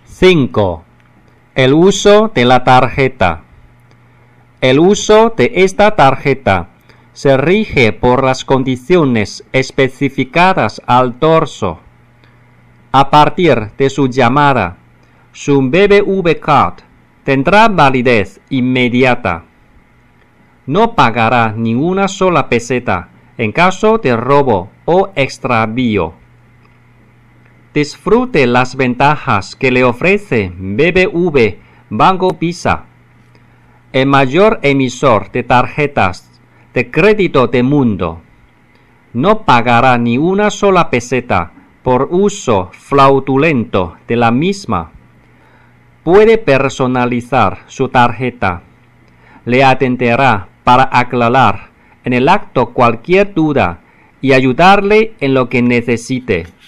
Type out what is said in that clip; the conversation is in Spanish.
5. El uso de la tarjeta. El uso de esta tarjeta se rige por las condiciones especificadas al dorso. A partir de su llamada, su BBV Card tendrá validez inmediata. No pagará ni una sola peseta en caso de robo o extravío. Disfrute las ventajas que le ofrece BBV Banco Visa, el mayor emisor de tarjetas de crédito del mundo. No pagará ni una sola peseta por uso fraudulento de la misma. Puede personalizar su tarjeta. Le atenderá para aclarar en el acto cualquier duda y ayudarle en lo que necesite.